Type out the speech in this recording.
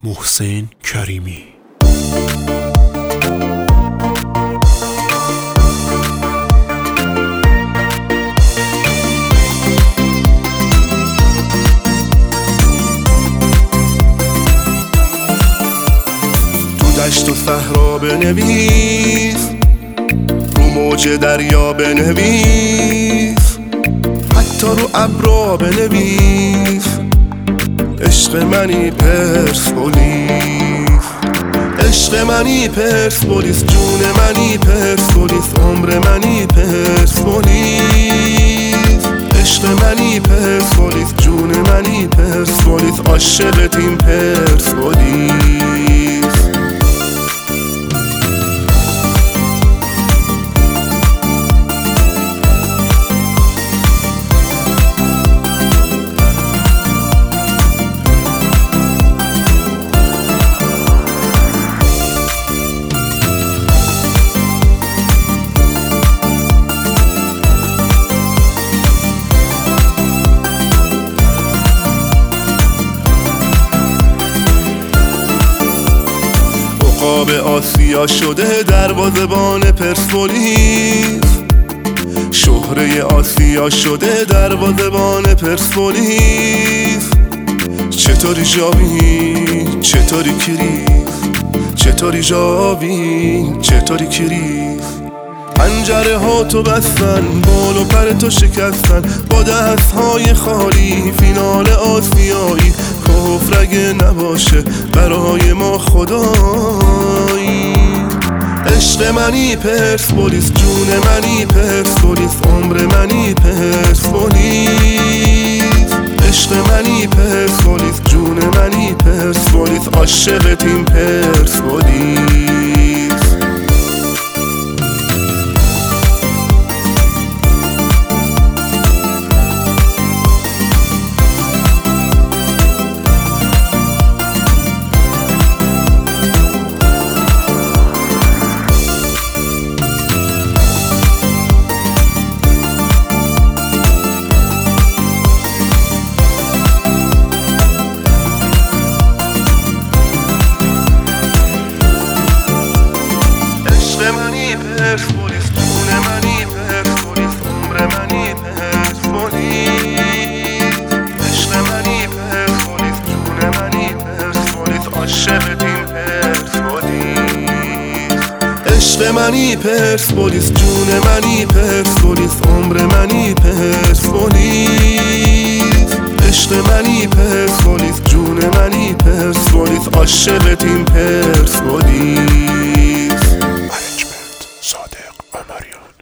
محسن کریمی. تو دشت و صحرا بنویس، رو موج دریا بنویس، حتی رو ابرا بنویس. عشق منی پرسپولیس، عشق منی پرسپولیس، جون منی پرسپولیس، عمر منی پرسپولیس. عشق منی پرسپولیس، جون منی پرسپولیس، عاشق تیم پرسپولیس. عقاب آسیا شده دروازه‌بان پرسپولیس، شهره آسیا شده دروازه‌بان پرسپولیس. چطوری جاوی، چطوری کریس، چطوری جاوی، چطوری کریس. پنجره ها تو بستن، بال و پر تو شکستن، با دست های خالی فینال آسیایی. کفر اگه نباشه برای ما خدایی. عشق منی پرسپولیس، جون منی پرسپولیس، عمر منی پرسپولیس. عشق منی پرسپولیس، جون منی پرسپولیس، عاشق تیم پرسپولیس. پرسپولیس، جون منی پرسپولیس، عمر منی پرسپولیس. عشق منی پرسپولیس، جون منی پرسپولیس، عاشق تیم پرسپولیس. عشق منی پرسپولیس، جون منی پرسپولیس، عمر منی پرسپولیس. عشق منی پرسپولیس، جون منی پرسپولیس، عاشق تیم پرسپولیس. صادق عمریان.